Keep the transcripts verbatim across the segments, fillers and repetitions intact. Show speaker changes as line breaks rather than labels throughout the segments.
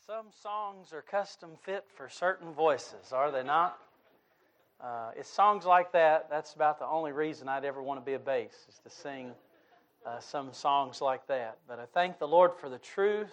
Some songs are custom fit for certain voices, are they not? Uh, it's songs like that, that's about the only reason I'd ever want to be a bass, is to sing uh, some songs like that. But I thank the Lord for the truth,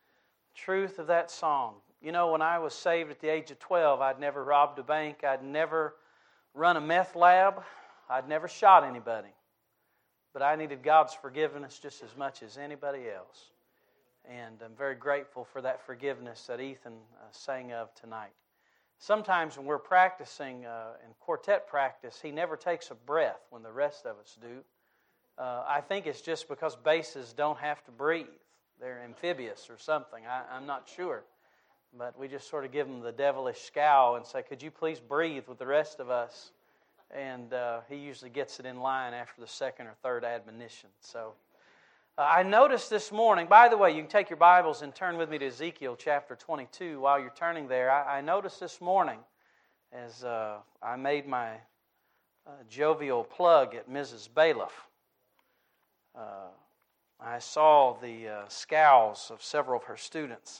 truth of that song. You know, when I was saved at the age of twelve, I'd never robbed a bank, I'd never run a meth lab, I'd never shot anybody. But I needed God's forgiveness just as much as anybody else. And I'm very grateful for that forgiveness that Ethan uh, sang of tonight. Sometimes when we're practicing uh, in quartet practice, he never takes a breath when the rest of us do. Uh, I think it's just because basses don't have to breathe. They're amphibious or something. I, I'm not sure. But we just sort of give him the devilish scowl and say, could you please breathe with the rest of us? And uh, he usually gets it in line after the second or third admonition. So uh, I noticed this morning, by the way, you can take your Bibles and turn with me to Ezekiel chapter twenty-two. While you're turning there, I, I noticed this morning as uh, I made my uh, jovial plug at Missus Bailiff, uh, I saw the uh, scowls of several of her students.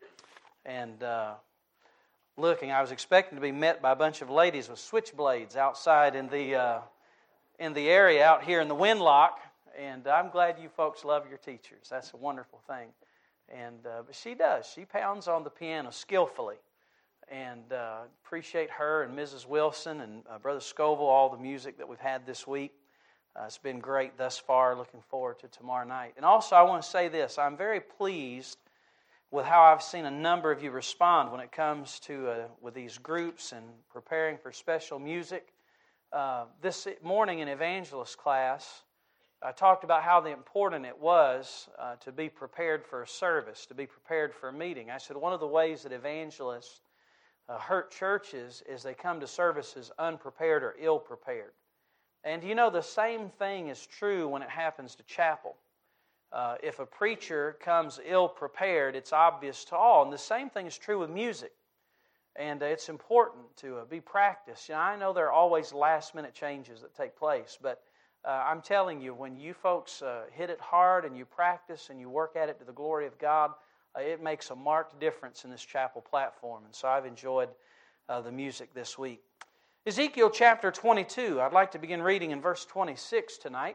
And uh, looking, I was expecting to be met by a bunch of ladies with switchblades outside in the uh, in the area out here in the Windlock. And I'm glad you folks love your teachers. That's a wonderful thing. And uh, but she does. She pounds on the piano skillfully. And uh, appreciate her and Missus Wilson and uh, Brother Scoville, all the music that we've had this week. Uh, it's been great thus far. Looking forward to tomorrow night. And also, I want to say this. I'm very pleased with how I've seen a number of you respond when it comes to uh, with these groups and preparing for special music. Uh, this morning in evangelist class, I talked about how important it was uh, to be prepared for a service, to be prepared for a meeting. I said one of the ways that evangelists uh, hurt churches is they come to services unprepared or ill-prepared. And you know, the same thing is true when it happens to chapel. Uh, if a preacher comes ill-prepared, it's obvious to all. And the same thing is true with music. And uh, it's important to uh, be practiced. You know, I know there are always last-minute changes that take place, but uh, I'm telling you, when you folks uh, hit it hard and you practice and you work at it to the glory of God, uh, it makes a marked difference in this chapel platform. And so I've enjoyed uh, the music this week. Ezekiel chapter twenty-two, I'd like to begin reading in verse twenty-six tonight.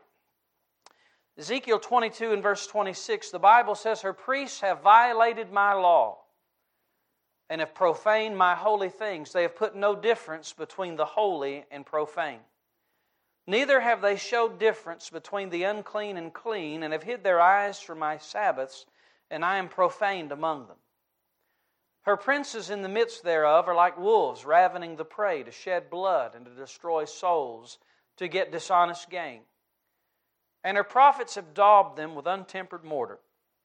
Ezekiel twenty-two and verse twenty-six, the Bible says, her priests have violated my law and have profaned my holy things. They have put no difference between the holy and profane. Neither have they showed difference between the unclean and clean, and have hid their eyes from my Sabbaths, and I am profaned among them. Her princes in the midst thereof are like wolves ravening the prey to shed blood and to destroy souls, to get dishonest gain. And her prophets have daubed them with untempered mortar,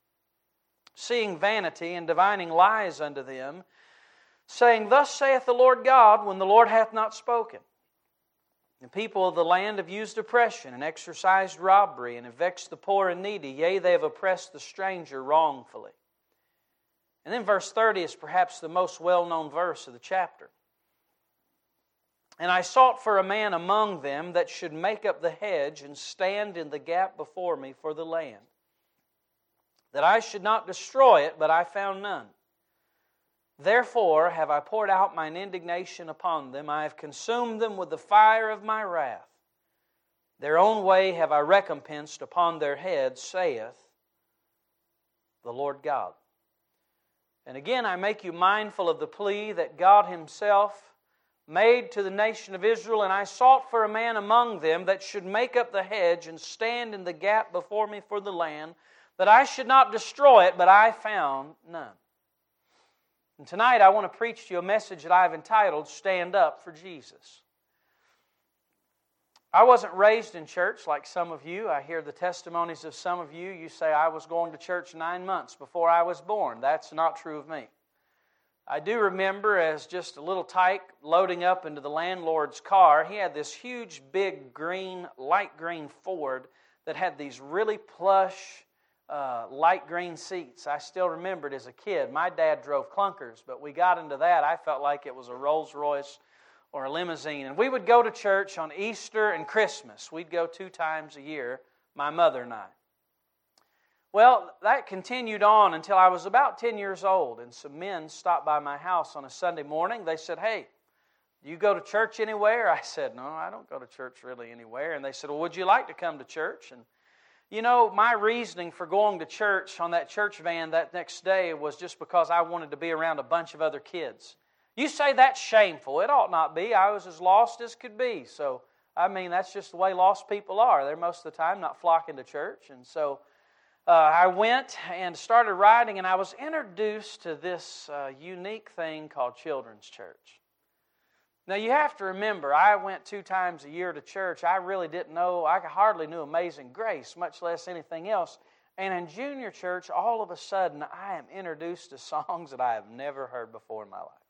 seeing vanity and divining lies unto them, saying, thus saith the Lord God, when the Lord hath not spoken. The people of the land have used oppression and exercised robbery and have vexed the poor and needy. Yea, they have oppressed the stranger wrongfully. And then verse thirty is perhaps the most well-known verse of the chapter. And I sought for a man among them that should make up the hedge and stand in the gap before me for the land, that I should not destroy it, but I found none. Therefore have I poured out mine indignation upon them. I have consumed them with the fire of my wrath. Their own way have I recompensed upon their heads, saith the Lord God. And again I make you mindful of the plea that God Himself made to the nation of Israel, and I sought for a man among them that should make up the hedge and stand in the gap before me for the land, that I should not destroy it, but I found none. And tonight I want to preach to you a message that I've entitled, Stand Up for Jesus. I wasn't raised in church like some of you. I hear the testimonies of some of you. You say, I was going to church nine months before I was born. That's not true of me. I do remember as just a little tyke loading up into the landlord's car, he had this huge, big, green, light green Ford that had these really plush, uh, light green seats. I still remember it as a kid. My dad drove clunkers, but we got into that. I felt like it was a Rolls Royce or a limousine. And we would go to church on Easter and Christmas. We'd go two times a year, my mother and I. Well, that continued on until I was about ten years old, and some men stopped by my house on a Sunday morning. They said, "Hey, do you go to church anywhere?" I said, "No, I don't go to church really anywhere." And they said, "Well, would you like to come to church?" And you know, my reasoning for going to church on that church van that next day was just because I wanted to be around a bunch of other kids. You say that's shameful. It ought not be. I was as lost as could be. So, I mean, that's just the way lost people are. They're most of the time not flocking to church. And so, Uh, I went and started riding, and I was introduced to this uh, unique thing called children's church. Now, you have to remember, I went two times a year to church. I really didn't know, I hardly knew Amazing Grace, much less anything else. And in junior church, all of a sudden, I am introduced to songs that I have never heard before in my life.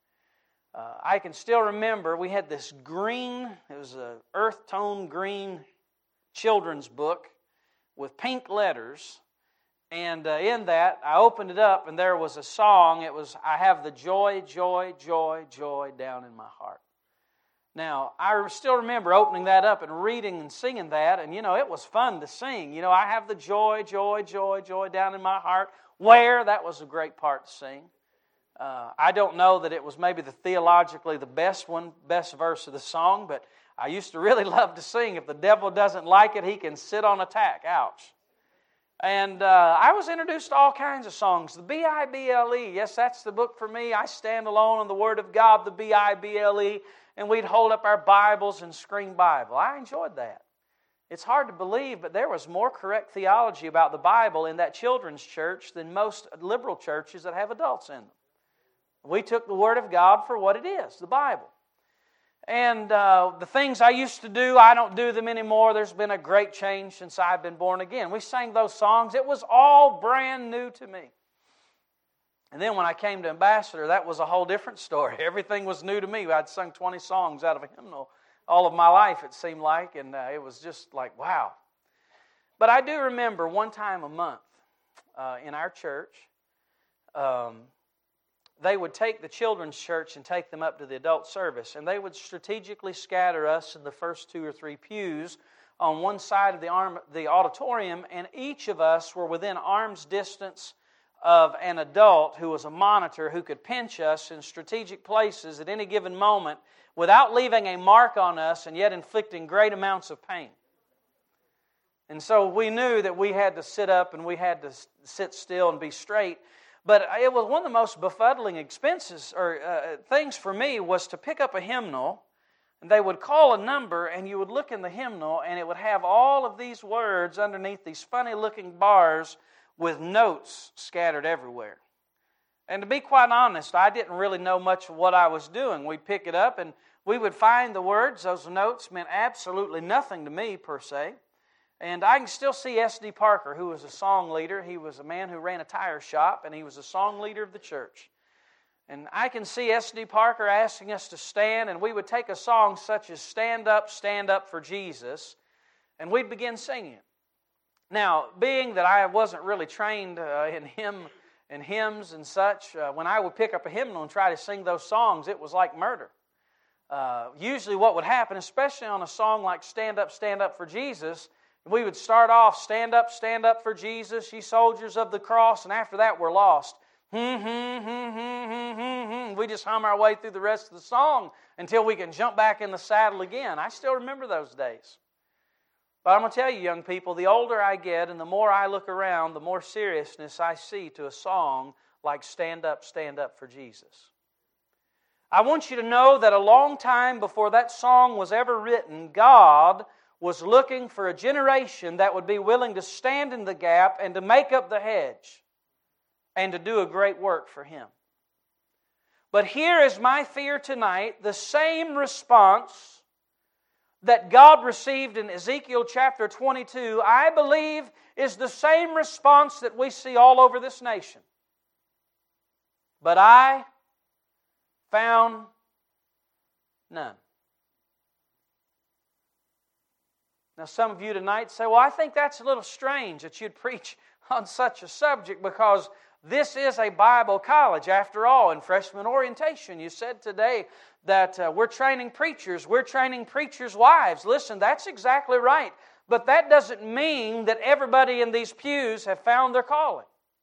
Uh, I can still remember, we had this green, it was an earth tone green children's book with pink letters, and uh, in that, I opened it up, and there was a song. It was, "I have the joy, joy, joy, joy down in my heart." Now, I still remember opening that up and reading and singing that, and, you know, it was fun to sing. You know, "I have the joy, joy, joy, joy down in my heart." Where? That was a great part to sing. Uh, I don't know that it was maybe the theologically the best one, best verse of the song, but I used to really love to sing. If the devil doesn't like it, he can sit on attack. Ouch. And uh, I was introduced to all kinds of songs. The B I B L E, yes, that's the book for me. I stand alone on the Word of God, the B I B L E, and we'd hold up our Bibles and scream Bible. I enjoyed that. It's hard to believe, but there was more correct theology about the Bible in that children's church than most liberal churches that have adults in them. We took the Word of God for what it is, the Bible. And uh, the things I used to do, I don't do them anymore. There's been a great change since I've been born again. We sang those songs. It was all brand new to me. And then when I came to Ambassador, that was a whole different story. Everything was new to me. I'd sung twenty songs out of a hymnal all of my life, it seemed like, and uh, it was just like, wow. But I do remember one time a month uh, in our church, um, they would take the children's church and take them up to the adult service, and they would strategically scatter us in the first two or three pews on one side of the, arm, the auditorium, and each of us were within arm's distance of an adult who was a monitor who could pinch us in strategic places at any given moment without leaving a mark on us and yet inflicting great amounts of pain. And so we knew that we had to sit up and we had to sit still and be straight. But it was one of the most befuddling expenses or uh, things for me was to pick up a hymnal, and they would call a number, and you would look in the hymnal, and it would have all of these words underneath these funny-looking bars with notes scattered everywhere. And to be quite honest, I didn't really know much of what I was doing. We'd pick it up, and we would find the words. Those notes meant absolutely nothing to me, per se. And I can still see S D Parker, who was a song leader. He was a man who ran a tire shop, and he was a song leader of the church. And I can see S D Parker asking us to stand, and we would take a song such as "Stand Up, Stand Up for Jesus," and we'd begin singing it. Now, being that I wasn't really trained uh, in hymn and hymns and such, uh, when I would pick up a hymnal and try to sing those songs, it was like murder. Uh, usually what would happen, especially on a song like "Stand Up, Stand Up for Jesus," we would start off, "Stand up, stand up for Jesus, ye soldiers of the cross," and after that we're lost. Hmm, hmm, hmm, hmm, hmm, hmm, hmm. We just hum our way through the rest of the song until we can jump back in the saddle again. I still remember those days. But I'm going to tell you, young people, the older I get and the more I look around, the more seriousness I see to a song like "Stand Up, Stand Up for Jesus." I want you to know that a long time before that song was ever written, God was looking for a generation that would be willing to stand in the gap and to make up the hedge and to do a great work for Him. But here is my fear tonight, the same response that God received in Ezekiel chapter twenty-two, I believe is the same response that we see all over this nation. But I found none. Now, some of you tonight say, well, I think that's a little strange that you'd preach on such a subject because this is a Bible college. After all, in freshman orientation, you said today that uh, we're training preachers. We're training preachers' wives. Listen, that's exactly right. But that doesn't mean that everybody in these pews have found their calling.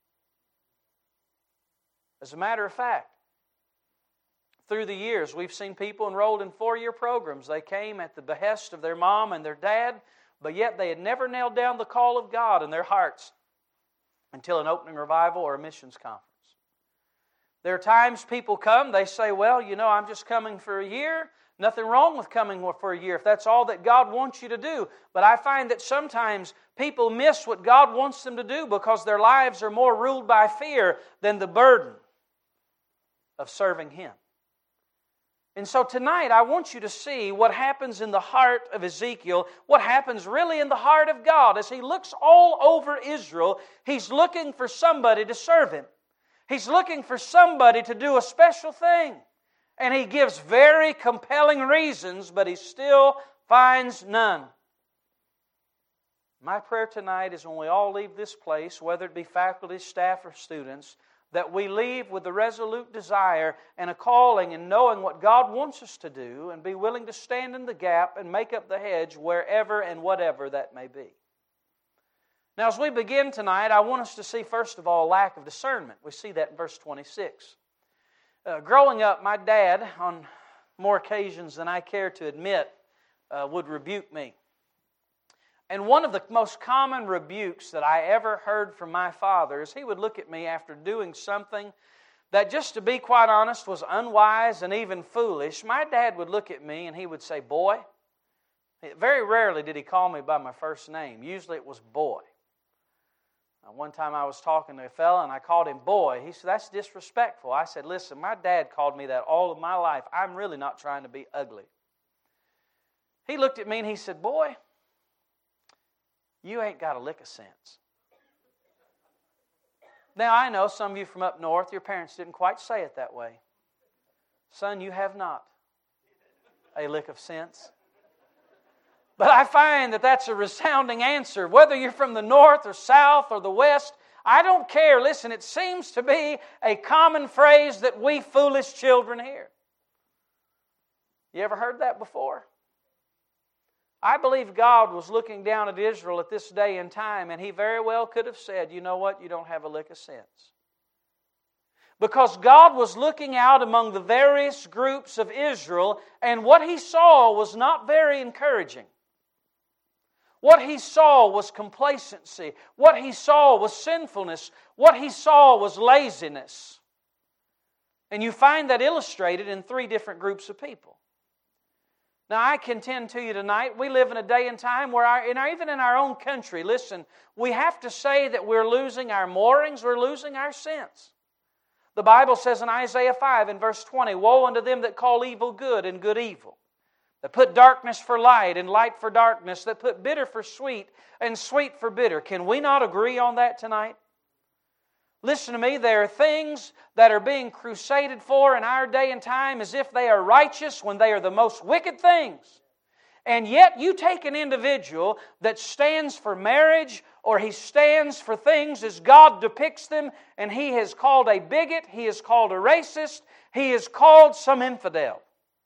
As a matter of fact, through the years, we've seen people enrolled in four-year programs. They came at the behest of their mom and their dad, but yet they had never nailed down the call of God in their hearts until an opening revival or a missions conference. There are times people come, they say, well, you know, I'm just coming for a year. Nothing wrong with coming for a year if that's all that God wants you to do. But I find that sometimes people miss what God wants them to do because their lives are more ruled by fear than the burden of serving Him. And so tonight I want you to see what happens in the heart of Ezekiel, what happens really in the heart of God. As he looks all over Israel, he's looking for somebody to serve Him. He's looking for somebody to do a special thing. And he gives very compelling reasons, but he still finds none. My prayer tonight is when we all leave this place, whether it be faculty, staff, or students, that we leave with the resolute desire and a calling in knowing what God wants us to do and be willing to stand in the gap and make up the hedge wherever and whatever that may be. Now, as we begin tonight, I want us to see, first of all, lack of discernment. We see that in verse twenty-six. Uh, growing up, my dad, on more occasions than I care to admit, uh, would rebuke me. And one of the most common rebukes that I ever heard from my father is he would look at me after doing something that, just to be quite honest, was unwise and even foolish. My dad would look at me and he would say, boy. Very rarely did he call me by my first name. Usually it was boy. Now, one time I was talking to a fella and I called him boy. He said, that's disrespectful. I said, listen, my dad called me that all of my life. I'm really not trying to be ugly. He looked at me and he said, boy, you ain't got a lick of sense. Now, I know some of you from up north, your parents didn't quite say it that way. Son, you have not a lick of sense. But I find that that's a resounding answer. Whether you're from the north or south or the west, I don't care. Listen, it seems to be a common phrase that we foolish children hear. You ever heard that before? I believe God was looking down at Israel at this day and time, and He very well could have said, you know what, you don't have a lick of sense. Because God was looking out among the various groups of Israel, and what He saw was not very encouraging. What He saw was complacency. What He saw was sinfulness. What He saw was laziness. And you find that illustrated in three different groups of people. Now, I contend to you tonight, we live in a day and time where, our, in our, even in our own country, listen, we have to say that we're losing our moorings, we're losing our sense. The Bible says in Isaiah five in verse twenty, woe unto them that call evil good and good evil, that put darkness for light and light for darkness, that put bitter for sweet and sweet for bitter. Can we not agree on that tonight? Listen to me, there are things that are being crusaded for in our day and time as if they are righteous when they are the most wicked things. And yet you take an individual that stands for marriage or he stands for things as God depicts them, and he is called a bigot, he is called a racist, he is called some infidel.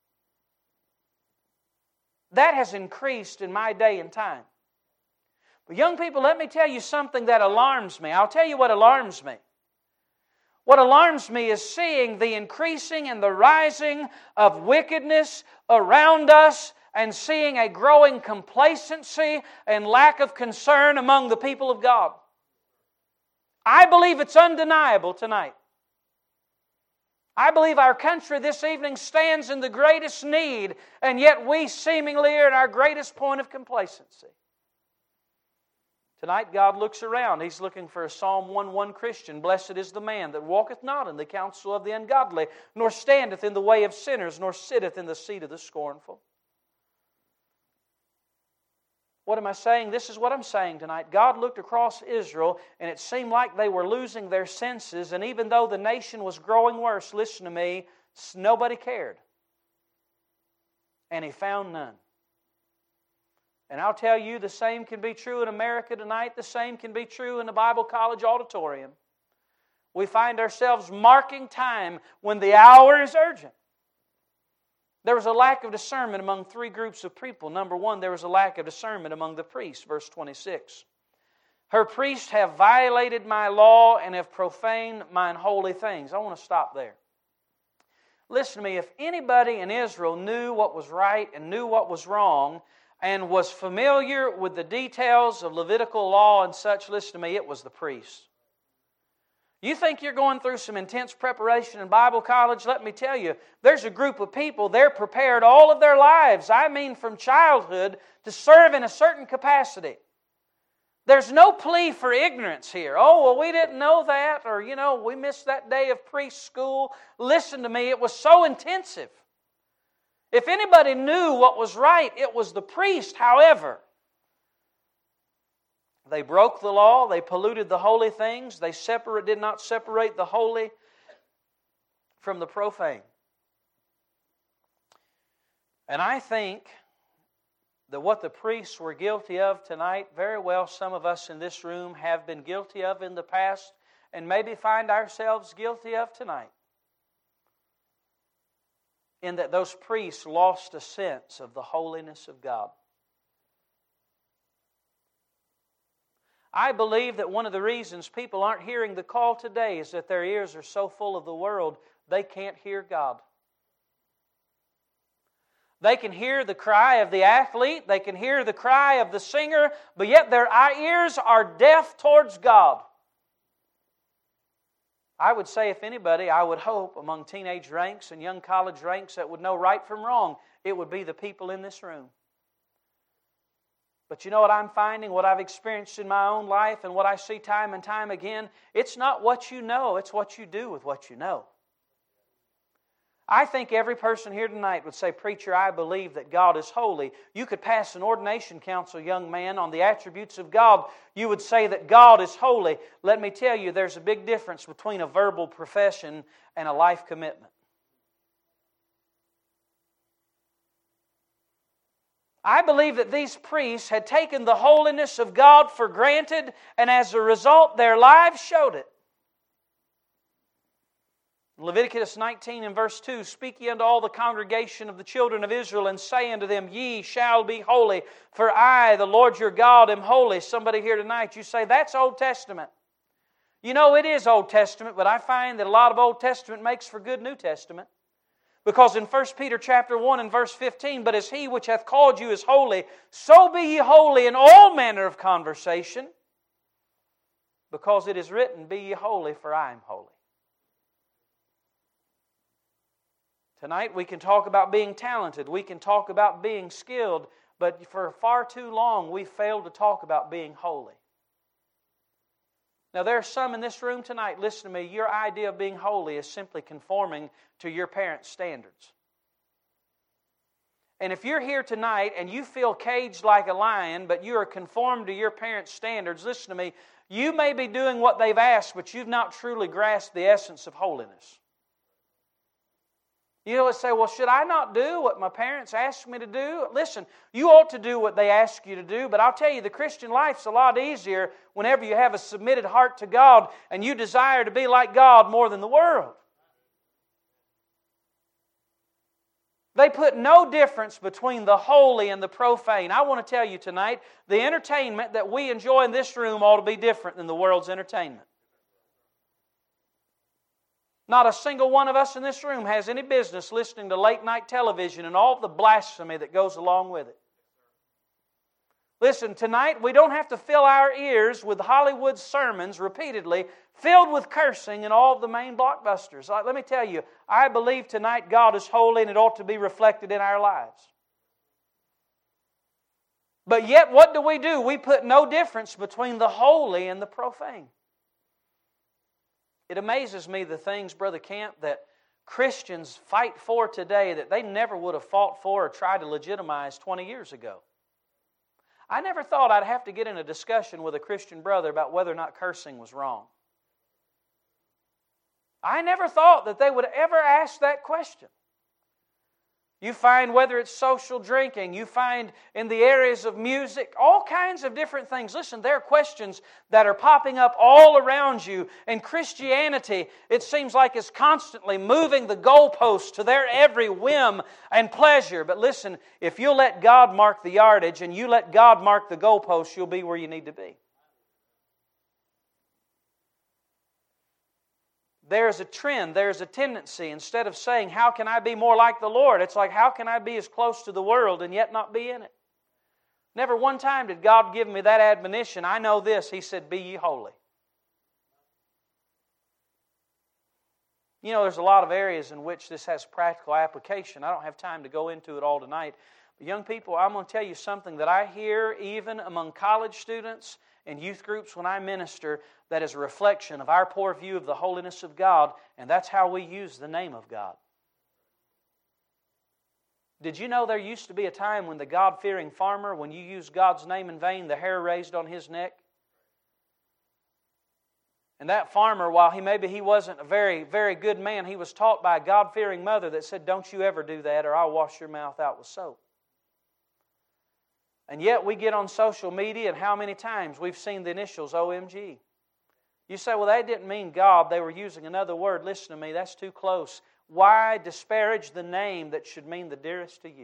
That has increased in my day and time. But young people, let me tell you something that alarms me. I'll tell you what alarms me. What alarms me is seeing the increasing and the rising of wickedness around us and seeing a growing complacency and lack of concern among the people of God. I believe it's undeniable tonight. I believe our country this evening stands in the greatest need, and yet we seemingly are at our greatest point of complacency. Tonight God looks around. He's looking for a Psalm one one Christian. Blessed is the man that walketh not in the counsel of the ungodly, nor standeth in the way of sinners, nor sitteth in the seat of the scornful. What am I saying? This is what I'm saying tonight. God looked across Israel, and it seemed like they were losing their senses, and even though the nation was growing worse, listen to me, nobody cared. And He found none. And I'll tell you, the same can be true in America tonight. The same can be true in the Bible College auditorium. We find ourselves marking time when the hour is urgent. There was a lack of discernment among three groups of people. Number one, there was a lack of discernment among the priests. Verse twenty-six. Her priests have violated my law and have profaned mine holy things. I want to stop there. Listen to me. If anybody in Israel knew what was right and knew what was wrong and was familiar with the details of Levitical law and such, listen to me, it was the priests. You think you're going through some intense preparation in Bible college? Let me tell you, there's a group of people, they're prepared all of their lives, I mean from childhood, to serve in a certain capacity. There's no plea for ignorance here. Oh, well, we didn't know that, or, you know, we missed that day of priest school. Listen to me, it was so intensive. If anybody knew what was right, it was the priest. However, they broke the law, they polluted the holy things, they separate, did not separate the holy from the profane. And I think that what the priests were guilty of tonight, very well some of us in this room have been guilty of in the past and maybe find ourselves guilty of tonight. In that those priests lost a sense of the holiness of God. I believe that one of the reasons people aren't hearing the call today is that their ears are so full of the world, they can't hear God. They can hear the cry of the athlete, they can hear the cry of the singer, but yet their ears are deaf towards God. I would say, if anybody, I would hope among teenage ranks and young college ranks that would know right from wrong, it would be the people in this room. But you know what I'm finding, what I've experienced in my own life and what I see time and time again? It's not what you know, it's what you do with what you know. I think every person here tonight would say, "Preacher, I believe that God is holy." You could pass an ordination council, young man, on the attributes of God. You would say that God is holy. Let me tell you, there's a big difference between a verbal profession and a life commitment. I believe that these priests had taken the holiness of God for granted, and as a result, their lives showed it. Leviticus nineteen and verse two, "Speak ye unto all the congregation of the children of Israel, and say unto them, Ye shall be holy, for I, the Lord your God, am holy." Somebody here tonight, you say, "That's Old Testament." You know, it is Old Testament, but I find that a lot of Old Testament makes for good New Testament. Because in First Peter chapter one and verse fifteen, "But as He which hath called you is holy, so be ye holy in all manner of conversation. Because it is written, Be ye holy, for I am holy." Tonight we can talk about being talented, we can talk about being skilled, but for far too long we failed to talk about being holy. Now there are some in this room tonight, listen to me, your idea of being holy is simply conforming to your parents' standards. And if you're here tonight and you feel caged like a lion, but you are conformed to your parents' standards, listen to me, you may be doing what they've asked, but you've not truly grasped the essence of holiness. You always say, "Well, should I not do what my parents asked me to do?" Listen, you ought to do what they ask you to do, but I'll tell you, the Christian life's a lot easier whenever you have a submitted heart to God and you desire to be like God more than the world. They put no difference between the holy and the profane. I want to tell you tonight, the entertainment that we enjoy in this room ought to be different than the world's entertainment. Not a single one of us in this room has any business listening to late night television and all the blasphemy that goes along with it. Listen, tonight we don't have to fill our ears with Hollywood sermons repeatedly filled with cursing and all of the main blockbusters. Let me tell you, I believe tonight God is holy and it ought to be reflected in our lives. But yet what do we do? We put no difference between the holy and the profane. It amazes me the things, Brother Kent, that Christians fight for today that they never would have fought for or tried to legitimize twenty years ago. I never thought I'd have to get in a discussion with a Christian brother about whether or not cursing was wrong. I never thought that they would ever ask that question. You find whether it's social drinking, you find in the areas of music, all kinds of different things. Listen, there are questions that are popping up all around you. And Christianity, it seems like it's constantly moving the goalposts to their every whim and pleasure. But listen, if you'll let God mark the yardage and you let God mark the goalposts, you'll be where you need to be. There's a trend, there's a tendency. Instead of saying, how can I be more like the Lord? It's like, how can I be as close to the world and yet not be in it? Never one time did God give me that admonition. I know this. He said, be ye holy. You know, there's a lot of areas in which this has practical application. I don't have time to go into it all tonight. But young people, I'm going to tell you something that I hear even among college students and youth groups when I minister, that is a reflection of our poor view of the holiness of God, and that's how we use the name of God. Did you know there used to be a time when the God-fearing farmer, when you used God's name in vain, the hair raised on his neck? And that farmer, while he maybe he wasn't a very, very good man, he was taught by a God-fearing mother that said, don't you ever do that or I'll wash your mouth out with soap. And yet we get on social media, and how many times we've seen the initials O M G. You say, well, they didn't mean God. They were using another word. Listen to me, that's too close. Why disparage the name that should mean the dearest to you?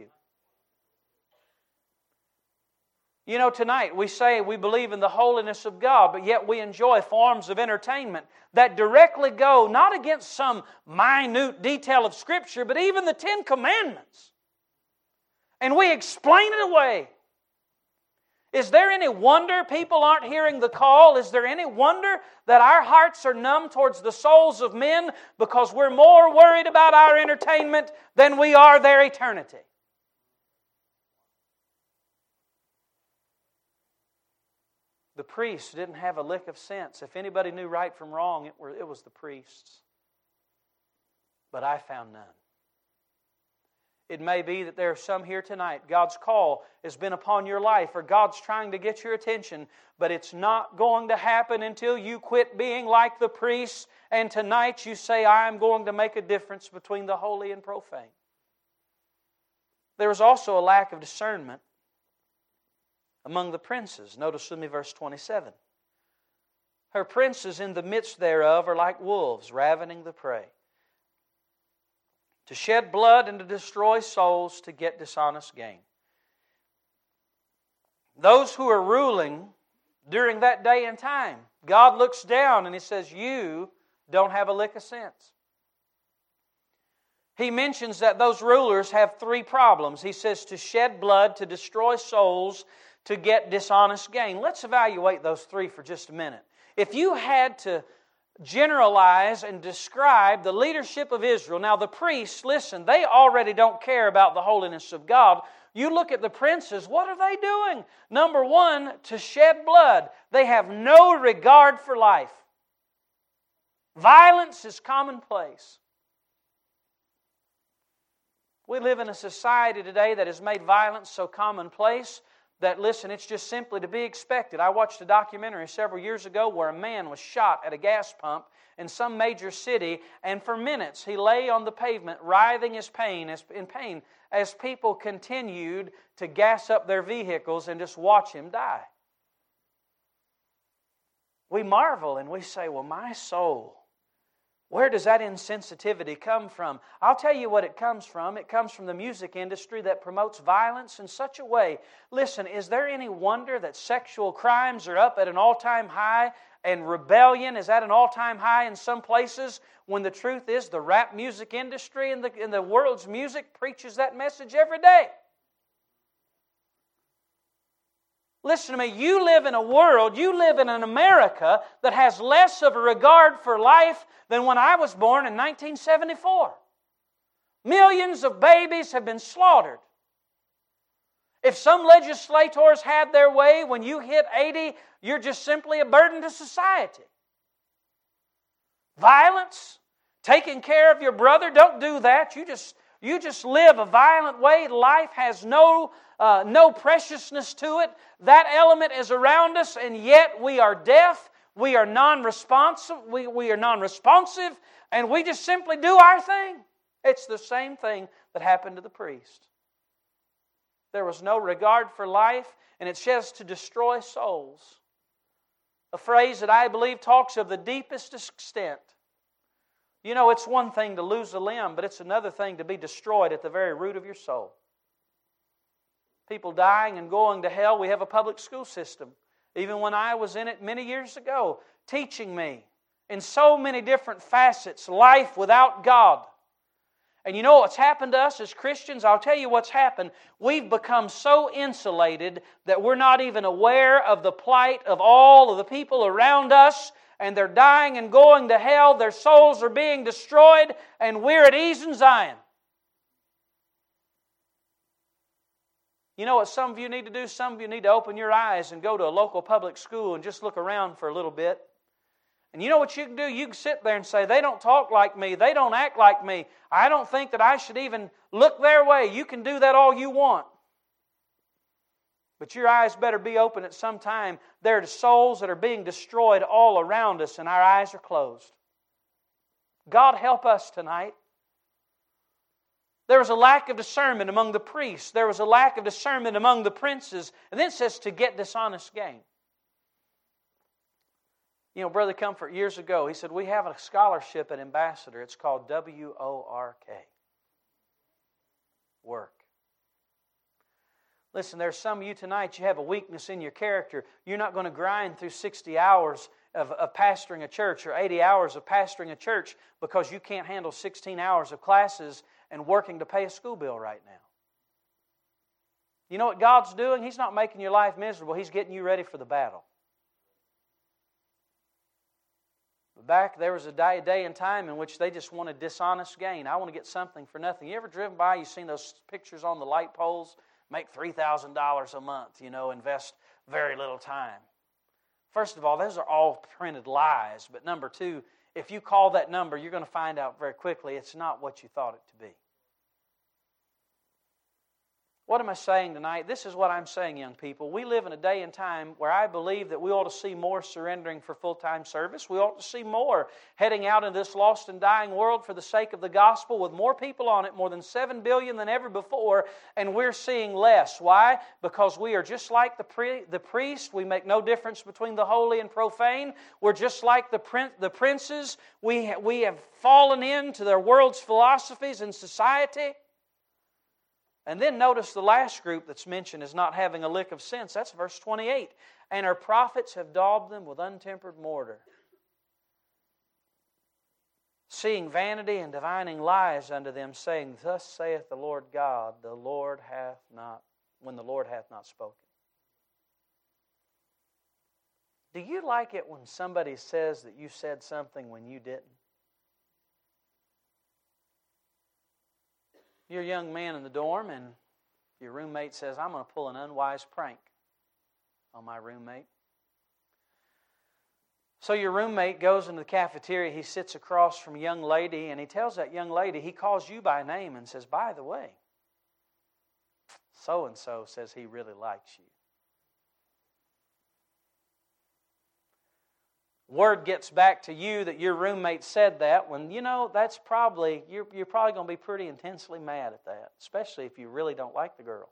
You know, tonight we say we believe in the holiness of God, but yet we enjoy forms of entertainment that directly go not against some minute detail of Scripture, but even the Ten Commandments. And we explain it away. Is there any wonder people aren't hearing the call? Is there any wonder that our hearts are numb towards the souls of men because we're more worried about our entertainment than we are their eternity? The priests didn't have a lick of sense. If anybody knew right from wrong, it, were, it was the priests. But I found none. It may be that there are some here tonight, God's call has been upon your life, or God's trying to get your attention, but it's not going to happen until you quit being like the priests, and tonight you say, I am going to make a difference between the holy and profane. There was also a lack of discernment among the princes. Notice with me verse twenty-seven. Her princes in the midst thereof are like wolves, ravening the prey. To shed blood and to destroy souls, to get dishonest gain. Those who are ruling during that day and time, God looks down and He says, you don't have a lick of sense. He mentions that those rulers have three problems. He says to shed blood, to destroy souls, to get dishonest gain. Let's evaluate those three for just a minute. If you had to generalize and describe the leadership of Israel. Now the priests, listen, they already don't care about the holiness of God. You look at the princes, what are they doing? Number one, to shed blood. They have no regard for life. Violence is commonplace. We live in a society today that has made violence so commonplace that, listen, it's just simply to be expected. I watched a documentary several years ago where a man was shot at a gas pump in some major city, and for minutes he lay on the pavement writhing his pain, as, in pain as people continued to gas up their vehicles and just watch him die. We marvel and we say, well, my soul, where does that insensitivity come from? I'll tell you what it comes from. It comes from the music industry that promotes violence in such a way. Listen, is there any wonder that sexual crimes are up at an all-time high and rebellion is at an all-time high in some places, when the truth is the rap music industry and the, and the world's music preaches that message every day? Listen to me, you live in a world, you live in an America that has less of a regard for life than when I was born in nineteen seventy-four. Millions of babies have been slaughtered. If some legislators had their way, when you hit eighty, you're just simply a burden to society. Violence, taking care of your brother, don't do that. You just, you just live a violent way. Life has no Uh, no preciousness to it. That element is around us, and yet we are deaf, we are non-responsive, we, we are non-responsive, and we just simply do our thing. It's the same thing that happened to the priest. There was no regard for life, and it says to destroy souls. A phrase that I believe talks of the deepest extent. You know, it's one thing to lose a limb, but it's another thing to be destroyed at the very root of your soul. People dying and going to hell. We have a public school system. Even when I was in it many years ago, teaching me in so many different facets, life without God. And you know what's happened to us as Christians? I'll tell you what's happened. We've become so insulated that we're not even aware of the plight of all of the people around us, and they're dying and going to hell. Their souls are being destroyed, and we're at ease in Zion. You know what some of you need to do? Some of you need to open your eyes and go to a local public school and just look around for a little bit. And you know what you can do? You can sit there and say, they don't talk like me. They don't act like me. I don't think that I should even look their way. You can do that all you want. But your eyes better be open at some time. There are souls that are being destroyed all around us, and our eyes are closed. God help us tonight. There was a lack of discernment among the priests. There was a lack of discernment among the princes. And then it says to get dishonest gain. You know, Brother Comfort, years ago, he said, we have a scholarship at Ambassador. It's called W O R K. Work. Listen, there's some of you tonight, you have a weakness in your character. You're not going to grind through sixty hours of, of pastoring a church or eighty hours of pastoring a church because you can't handle sixteen hours of classes and working to pay a school bill right now. You know what God's doing? He's not making your life miserable. He's getting you ready for the battle. Back there was a day, day and time in which they just wanted dishonest gain. I want to get something for nothing. You ever driven by, you've seen those pictures on the light poles? Make three thousand dollars a month, you know, invest very little time. First of all, those are all printed lies. But number two, if you call that number, you're going to find out very quickly it's not what you thought it to be. What am I saying tonight? This is what I'm saying, young people. We live in a day and time where I believe that we ought to see more surrendering for full-time service. We ought to see more heading out in this lost and dying world for the sake of the gospel with more people on it, more than seven billion than ever before, and we're seeing less. Why? Because we are just like the, pri- the priest. We make no difference between the holy and profane. We're just like the, prin- the princes. We, ha- we have fallen into their world's philosophies and society. And then notice the last group that's mentioned as not having a lick of sense. That's verse twenty-eight. And our prophets have daubed them with untempered mortar, seeing vanity and divining lies unto them, saying, Thus saith the Lord God, the Lord hath not, when the Lord hath not spoken. Do you like it when somebody says that you said something when you didn't? You're a young man in the dorm and your roommate says, I'm going to pull an unwise prank on my roommate. So your roommate goes into the cafeteria, he sits across from a young lady, and he tells that young lady, he calls you by name and says, by the way, so-and-so says he really likes you. Word gets back to you that your roommate said that, when, you know, that's probably, you're, you're probably going to be pretty intensely mad at that, especially if you really don't like the girl.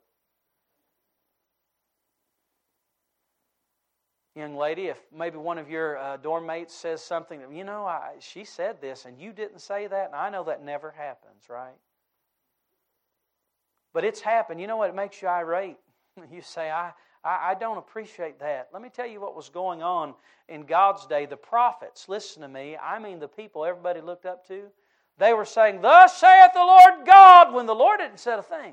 Young lady, if maybe one of your uh, dorm mates says something, that, you know, I, she said this and you didn't say that, and I know that never happens, right? But it's happened. You know what? It makes you irate. You say, I... I don't appreciate that. Let me tell you what was going on in God's day. The prophets, listen to me, I mean the people everybody looked up to, they were saying, Thus saith the Lord God, when the Lord hadn't said a thing.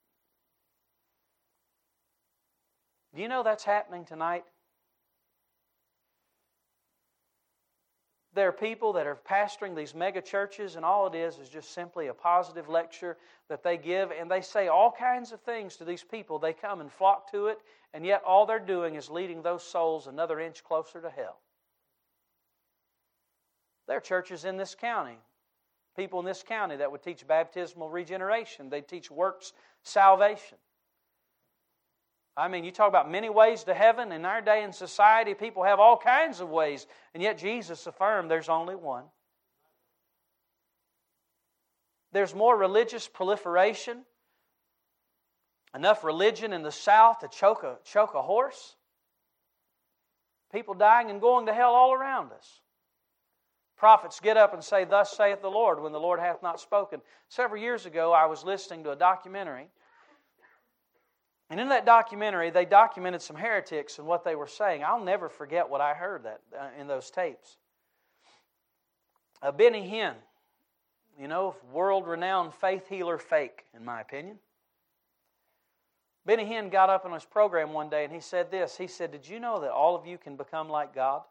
Do you know that's happening tonight? There are people that are pastoring these mega churches, and all it is is just simply a positive lecture that they give, and they say all kinds of things to these people. They come and flock to it, and yet all they're doing is leading those souls another inch closer to hell. There are churches in this county, people in this county that would teach baptismal regeneration. They teach works salvation. I mean, you talk about many ways to heaven. In our day in society, people have all kinds of ways, and yet Jesus affirmed there's only one. there's more religious proliferation, enough religion in the South to choke a, choke a horse. People dying and going to hell all around us. Prophets get up and say, "Thus saith the Lord," when the Lord hath not spoken. Several years ago, I was listening to a documentary. And in that documentary, they documented some heretics and what they were saying. I'll never forget what I heard that uh, in those tapes. Uh, Benny Hinn, you know, world-renowned faith healer fake, in my opinion. Benny Hinn got up on his program one day and he said this. He said, "Did you know that all of you can become like God?"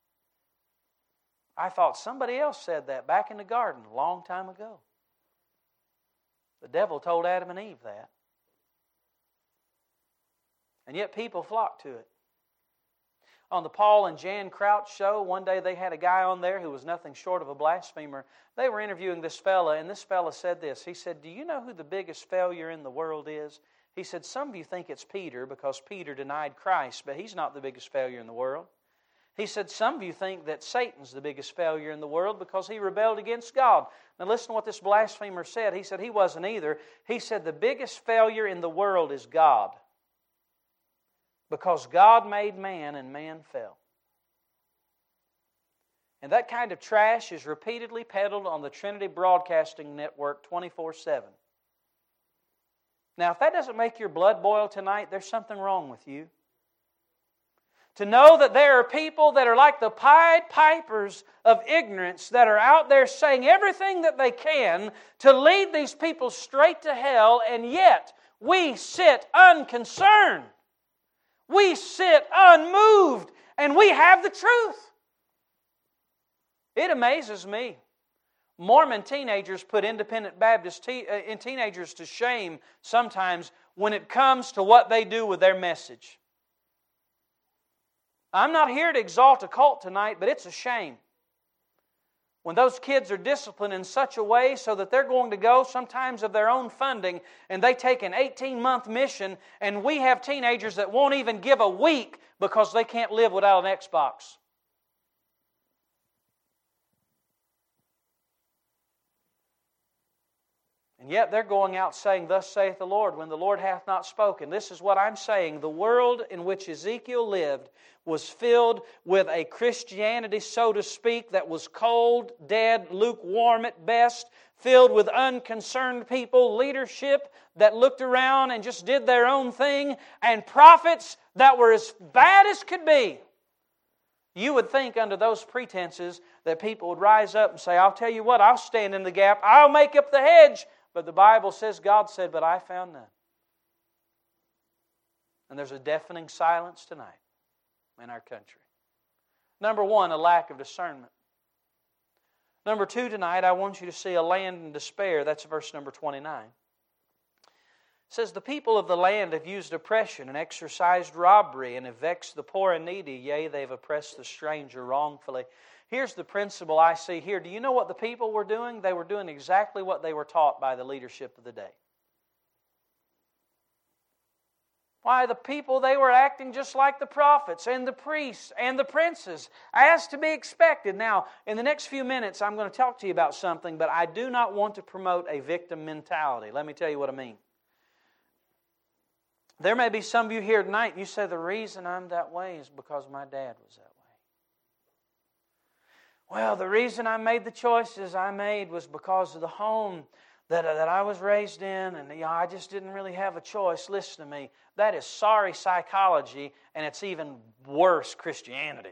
I thought somebody else said that back in the garden a long time ago. The devil told Adam and Eve that. And yet people flock to it. On the Paul and Jan Crouch show, one day they had a guy on there who was nothing short of a blasphemer. They were interviewing this fella, and this fella said this. He said, "Do you know who the biggest failure in the world is?" He said, "Some of you think it's Peter because Peter denied Christ, but he's not the biggest failure in the world." He said, "Some of you think that Satan's the biggest failure in the world because he rebelled against God." Now listen to what this blasphemer said. He said he wasn't either. He said the biggest failure in the world is God. Because God made man and man fell. And that kind of trash is repeatedly peddled on the Trinity Broadcasting Network twenty-four seven. Now, if that doesn't make your blood boil tonight, there's something wrong with you. To know that there are people that are like the Pied Pipers of ignorance that are out there saying everything that they can to lead these people straight to hell, and yet we sit unconcerned. We sit unmoved, and we have the truth. It amazes me. Mormon teenagers put independent Baptist te- uh, teenagers to shame sometimes when it comes to what they do with their message. I'm not here to exalt a cult tonight, but it's a shame when those kids are disciplined in such a way so that they're going to go sometimes of their own funding and they take an eighteen-month mission, and we have teenagers that won't even give a week because they can't live without an Xbox. And yet they're going out saying, "Thus saith the Lord," when the Lord hath not spoken. This is what I'm saying. The world in which Ezekiel lived was filled with a Christianity, so to speak, that was cold, dead, lukewarm at best, filled with unconcerned people, leadership that looked around and just did their own thing, and prophets that were as bad as could be. You would think under those pretenses that people would rise up and say, "I'll tell you what, I'll stand in the gap, I'll make up the hedge." But the Bible says, God said, "But I found none." And there's a deafening silence tonight in our country. Number one, a lack of discernment. Number two, tonight, I want you to see a land in despair. That's verse number twenty-nine. It says, "The people of the land have used oppression and exercised robbery and have vexed the poor and needy. Yea, they've oppressed the stranger wrongfully." Here's the principle I see here. Do you know what the people were doing? They were doing exactly what they were taught by the leadership of the day. Why, the people, they were acting just like the prophets and the priests and the princes, as to be expected. Now, in the next few minutes, I'm going to talk to you about something, but I do not want to promote a victim mentality. Let me tell you what I mean. There may be some of you here tonight, and you say, "The reason I'm that way is because my dad was that way." Well, the reason I made the choices I made was because of the home that, uh, that I was raised in, and you know, I just didn't really have a choice. Listen to me. That is sorry psychology, and it's even worse Christianity.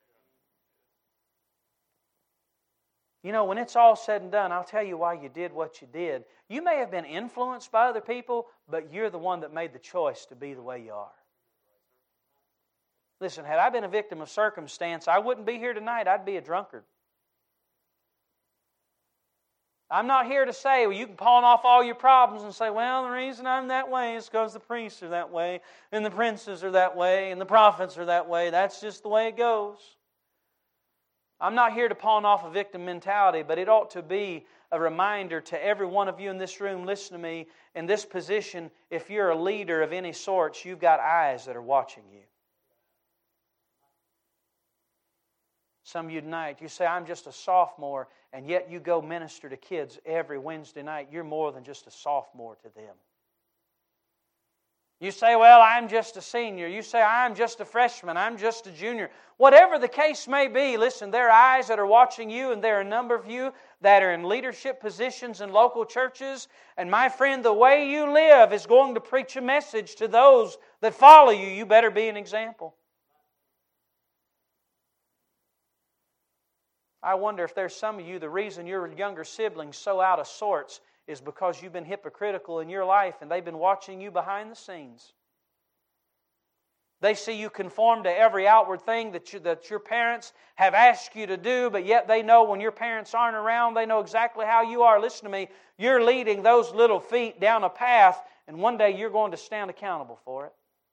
You know, when it's all said and done, I'll tell you why you did what you did. You may have been influenced by other people, but you're the one that made the choice to be the way you are. Listen, had I been a victim of circumstance, I wouldn't be here tonight. I'd be a drunkard. I'm not here to say, well, you can pawn off all your problems and say, "Well, the reason I'm that way is because the priests are that way, and the princes are that way, and the prophets are that way. That's just the way it goes." I'm not here to pawn off a victim mentality, but it ought to be a reminder to every one of you in this room, listen to me, in this position, if you're a leader of any sorts, you've got eyes that are watching you. Some of you tonight, you say, I'm just a sophomore, and yet you go minister to kids every Wednesday night. You're more than just a sophomore to them. You say, well, I'm just a senior. You say, I'm just a freshman. I'm just a junior. Whatever the case may be, listen, there are eyes that are watching you, and there are a number of you that are in leadership positions in local churches. And my friend, the way you live is going to preach a message to those that follow you. You better be an example. I wonder if there's some of you, the reason your younger siblings so out of sorts is because you've been hypocritical in your life and they've been watching you behind the scenes. They see you conform to every outward thing that, you, that your parents have asked you to do, but yet they know when your parents aren't around, they know exactly how you are. Listen to me, you're leading those little feet down a path, and one day you're going to stand accountable for it.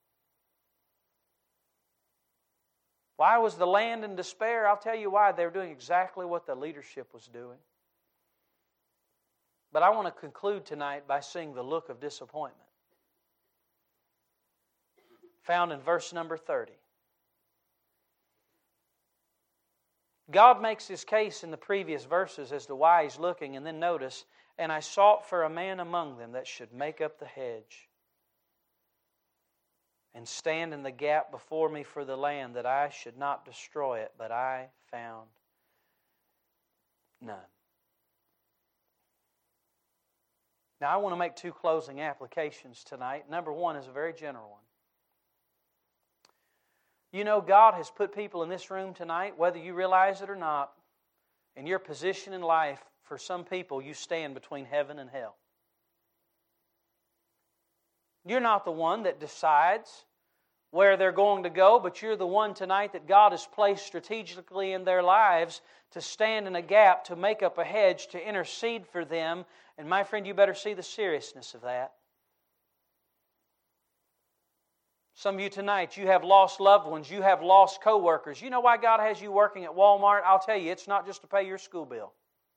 Why was the land in despair? I'll tell you why. They were doing exactly what the leadership was doing. But I want to conclude tonight by seeing the look of disappointment found in verse number thirty. God makes His case in the previous verses as to why He's looking, and then notice, and I sought for a man among them that should make up the hedge and stand in the gap before me for the land, that I should not destroy it, but I found none. Now, I want to make two closing applications tonight. Number one is a very general one. You know, God has put people in this room tonight, whether you realize it or not, in your position in life, for some people, you stand between heaven and hell. You're not the one that decides where they're going to go, but you're the one tonight that God has placed strategically in their lives to stand in a gap, to make up a hedge, to intercede for them. And my friend, you better see the seriousness of that. Some of you tonight, you have lost loved ones, you have lost co-workers. You know why God has you working at Walmart? I'll tell you, it's not just to pay your school bill.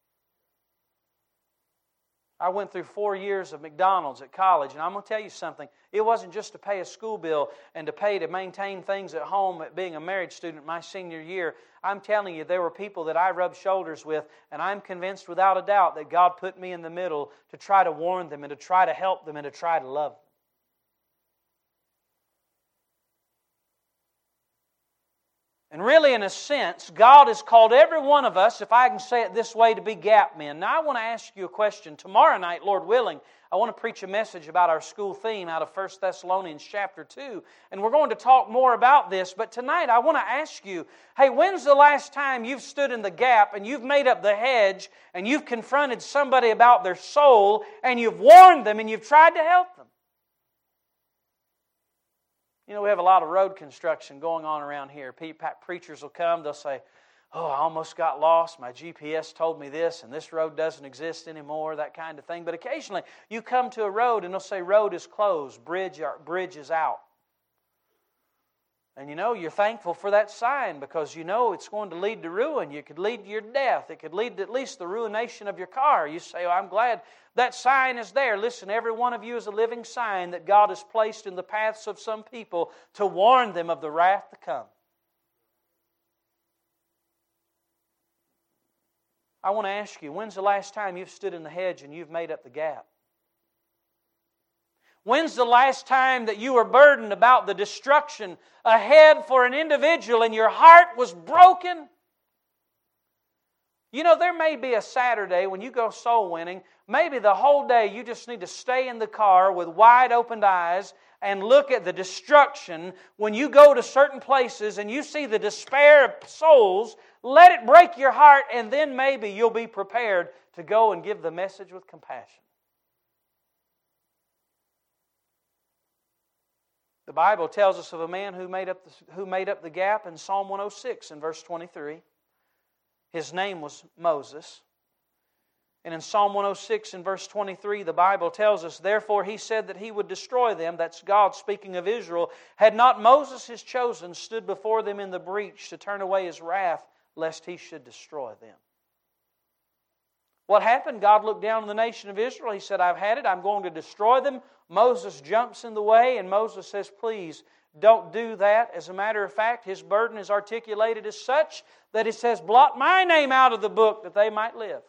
I went through four years of McDonald's at college, and I'm going to tell you something. It wasn't just to pay a school bill and to pay to maintain things at home at being a married student my senior year. I'm telling you, there were people that I rubbed shoulders with, and I'm convinced without a doubt that God put me in the middle to try to warn them and to try to help them and to try to love them. And really, in a sense, God has called every one of us, if I can say it this way, to be gap men. Now, I want to ask you a question. Tomorrow night, Lord willing, I want to preach a message about our school theme out of First Thessalonians chapter two. And we're going to talk more about this. But tonight, I want to ask you, hey, when's the last time you've stood in the gap and you've made up the hedge and you've confronted somebody about their soul and you've warned them and you've tried to help them? You know, we have a lot of road construction going on around here. Preachers will come, they'll say, oh, I almost got lost. My G P S told me this, and this road doesn't exist anymore, that kind of thing. But occasionally, you come to a road, and they'll say, road is closed, bridge, bridge is out. And you know, you're thankful for that sign because you know it's going to lead to ruin. It could lead to your death. It could lead to at least the ruination of your car. You say, oh, I'm glad that sign is there. Listen, every one of you is a living sign that God has placed in the paths of some people to warn them of the wrath to come. I want to ask you, when's the last time you've stood in the hedge and you've made up the gap? When's the last time that you were burdened about the destruction ahead for an individual and your heart was broken? You know, there may be a Saturday when you go soul winning, maybe the whole day you just need to stay in the car with wide opened eyes and look at the destruction. When you go to certain places and you see the despair of souls, let it break your heart, and then maybe you'll be prepared to go and give the message with compassion. The Bible tells us of a man who made up the, who made up the gap in Psalm one oh six in verse twenty-three. His name was Moses. And in Psalm one oh six in verse twenty-three, the Bible tells us, therefore he said that he would destroy them, that's God speaking of Israel, had not Moses his chosen stood before them in the breach to turn away his wrath, lest he should destroy them. What happened? God looked down on the nation of Israel. He said, I've had it. I'm going to destroy them. Moses jumps in the way, and Moses says, please, don't do that. As a matter of fact, his burden is articulated as such that he says, blot my name out of the book that they might live.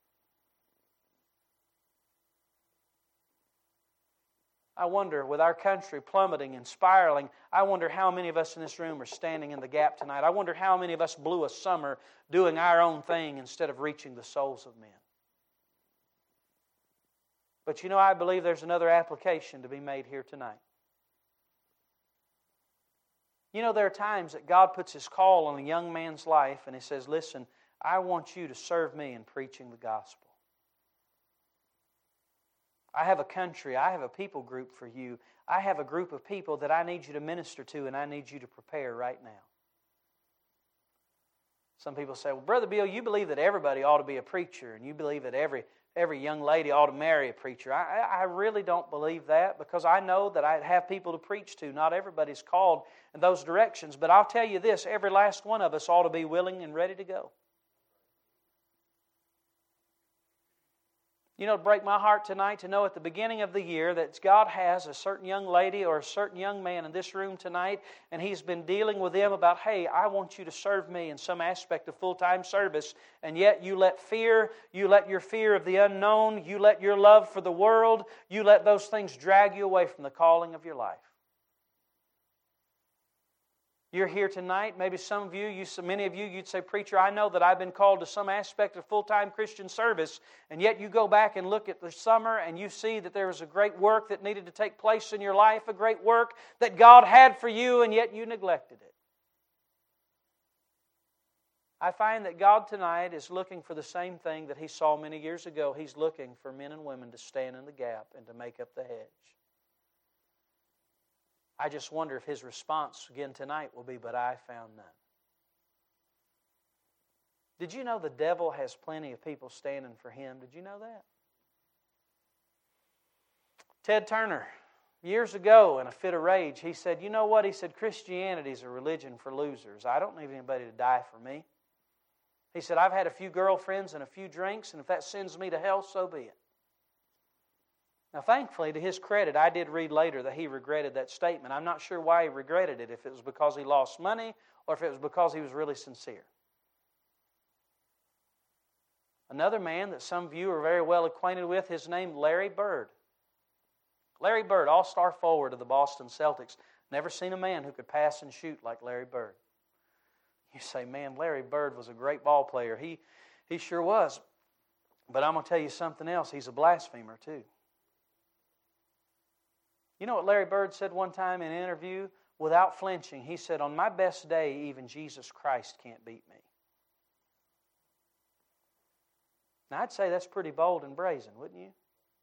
I wonder, with our country plummeting and spiraling, I wonder how many of us in this room are standing in the gap tonight. I wonder how many of us blew a summer doing our own thing instead of reaching the souls of men. But you know, I believe there's another application to be made here tonight. You know, there are times that God puts His call on a young man's life and He says, listen, I want you to serve me in preaching the gospel. I have a country, I have a people group for you. I have a group of people that I need you to minister to and I need you to prepare right now. Some people say, well, Brother Bill, you believe that everybody ought to be a preacher and you believe that every every young lady ought to marry a preacher. I, I really don't believe that because I know that I have people to preach to. Not everybody's called in those directions. But I'll tell you this, every last one of us ought to be willing and ready to go. You know, it'd break my heart tonight to know at the beginning of the year that God has a certain young lady or a certain young man in this room tonight, and He's been dealing with them about, hey, I want you to serve me in some aspect of full-time service, and yet you let fear, you let your fear of the unknown, you let your love for the world, you let those things drag you away from the calling of your life. You're here tonight, maybe some of you, you, many of you, you'd say, preacher, I know that I've been called to some aspect of full-time Christian service, and yet you go back and look at the summer and you see that there was a great work that needed to take place in your life, a great work that God had for you, and yet you neglected it. I find that God tonight is looking for the same thing that He saw many years ago. He's looking for men and women to stand in the gap and to make up the hedge. I just wonder if His response again tonight will be, but I found none. Did you know the devil has plenty of people standing for him? Did you know that? Ted Turner, years ago in a fit of rage, he said, you know what? He said, Christianity is a religion for losers. I don't need anybody to die for me. He said, I've had a few girlfriends and a few drinks, and if that sends me to hell, so be it. Now, thankfully, to his credit, I did read later that he regretted that statement. I'm not sure why he regretted it, if it was because he lost money or if it was because he was really sincere. Another man that some of you are very well acquainted with, his name Larry Bird. Larry Bird, all-star forward of the Boston Celtics. Never seen a man who could pass and shoot like Larry Bird. You say, man, Larry Bird was a great ball player. He, he sure was. But I'm going to tell you something else. He's a blasphemer, too. You know what Larry Bird said one time in an interview? Without flinching, he said, on my best day, even Jesus Christ can't beat me. Now, I'd say that's pretty bold and brazen, wouldn't you?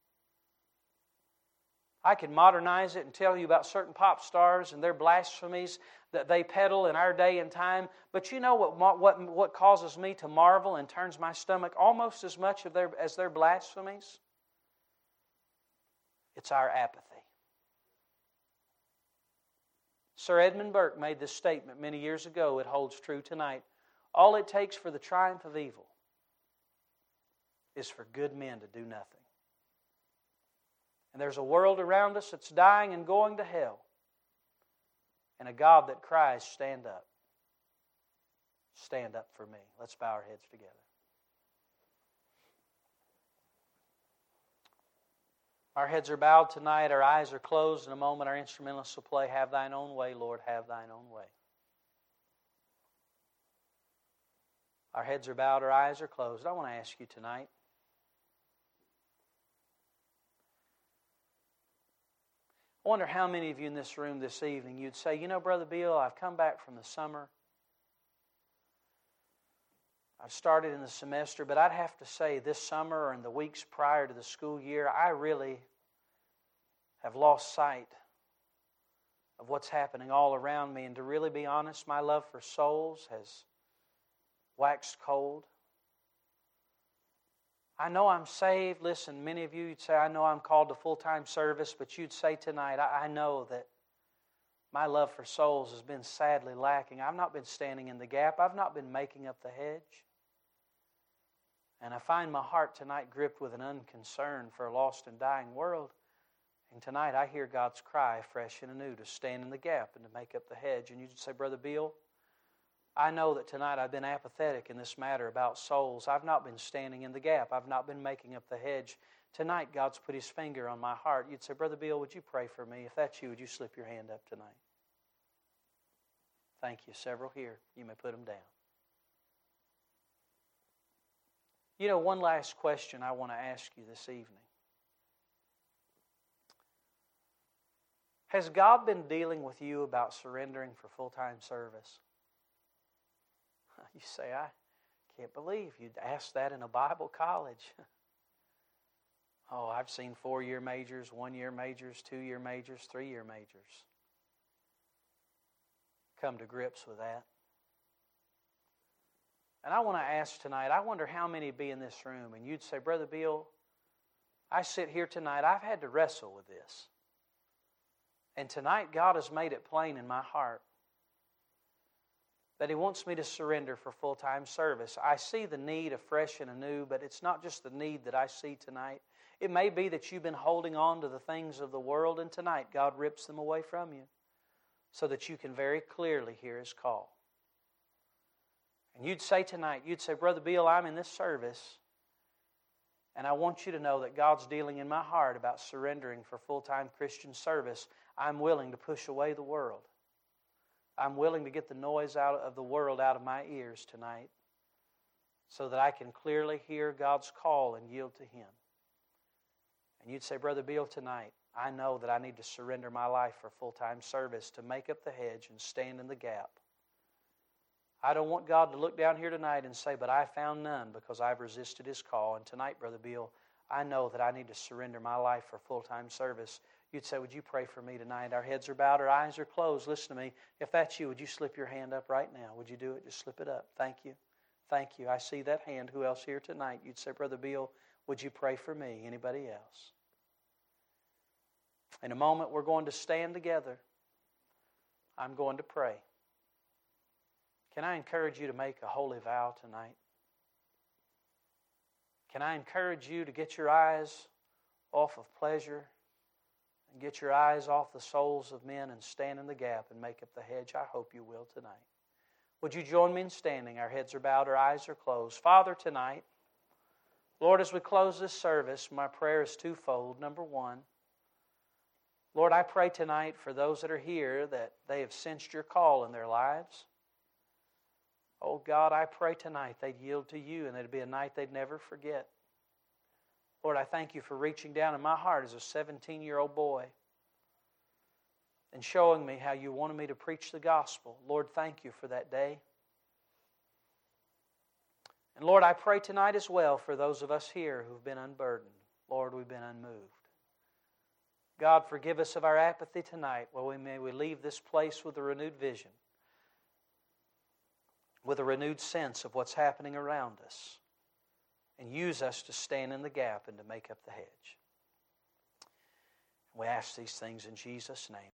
I could modernize it and tell you about certain pop stars and their blasphemies that they peddle in our day and time. But you know what, what, what causes me to marvel and turns my stomach almost as much of their, as their blasphemies? It's our apathy. Sir Edmund Burke made this statement many years ago. It holds true tonight. All it takes for the triumph of evil is for good men to do nothing. And there's a world around us that's dying and going to hell. And a God that cries, stand up. Stand up for me. Let's bow our heads together. Our heads are bowed tonight. Our eyes are closed. In a moment, our instrumentalists will play Have Thine Own Way, Lord, Have Thine Own Way. Our heads are bowed. Our eyes are closed. I want to ask you tonight, I wonder how many of you in this room this evening, you'd say, you know, Brother Bill, I've come back from the summer. I've started in the semester, but I'd have to say this summer or in the weeks prior to the school year, I really have lost sight of what's happening all around me. And to really be honest, my love for souls has waxed cold. I know I'm saved. Listen, many of you, you'd say, I know I'm called to full-time service, but you'd say tonight, I, I know that my love for souls has been sadly lacking. I've not been standing in the gap. I've not been making up the hedge. And I find my heart tonight gripped with an unconcern for a lost and dying world. And tonight I hear God's cry fresh and anew to stand in the gap and to make up the hedge. And you just say, Brother Bill, I know that tonight I've been apathetic in this matter about souls. I've not been standing in the gap. I've not been making up the hedge. Tonight God's put His finger on my heart. You'd say, Brother Bill, would you pray for me? If that's you, would you slip your hand up tonight? Thank you. Several here. You may put them down. You know, one last question I want to ask you this evening. Has God been dealing with you about surrendering for full-time service? You say, I can't believe you'd ask that in a Bible college. Oh, I've seen four-year majors, one-year majors, two-year majors, three-year majors come to grips with that. And I want to ask tonight, I wonder how many be in this room, and you'd say, Brother Bill, I sit here tonight, I've had to wrestle with this. And tonight God has made it plain in my heart that He wants me to surrender for full-time service. I see the need afresh and anew, but it's not just the need that I see tonight. It may be that you've been holding on to the things of the world, and tonight God rips them away from you so that you can very clearly hear His call. And you'd say tonight, you'd say, Brother Bill, I'm in this service, and I want you to know that God's dealing in my heart about surrendering for full-time Christian service. I'm willing to push away the world. I'm willing to get the noise out of the world out of my ears tonight so that I can clearly hear God's call and yield to Him. And you'd say, Brother Bill, tonight, I know that I need to surrender my life for full-time service to make up the hedge and stand in the gap. I don't want God to look down here tonight and say, but I found none because I've resisted His call. And tonight, Brother Bill, I know that I need to surrender my life for full-time service. You'd say, would you pray for me tonight? Our heads are bowed, our eyes are closed. Listen to me. If that's you, would you slip your hand up right now? Would you do it? Just slip it up. Thank you. Thank you. I see that hand. Who else here tonight? You'd say, Brother Bill, would you pray for me? Anybody else? In a moment, we're going to stand together. I'm going to pray. Can I encourage you to make a holy vow tonight? Can I encourage you to get your eyes off of pleasure and get your eyes off the souls of men and stand in the gap and make up the hedge? I hope you will tonight. Would you join me in standing? Our heads are bowed, our eyes are closed. Father, tonight, Lord, as we close this service, my prayer is twofold. Number one, Lord, I pray tonight for those that are here that they have sensed your call in their lives. Oh God, I pray tonight they'd yield to you and it'd be a night they'd never forget. Lord, I thank you for reaching down in my heart as a seventeen-year-old boy and showing me how you wanted me to preach the gospel. Lord, thank you for that day. And Lord, I pray tonight as well for those of us here who've been unburdened. Lord, we've been unmoved. God, forgive us of our apathy tonight. Well, we may we leave this place with a renewed vision, with a renewed sense of what's happening around us, and use us to stand in the gap and to make up the hedge. We ask these things in Jesus' name.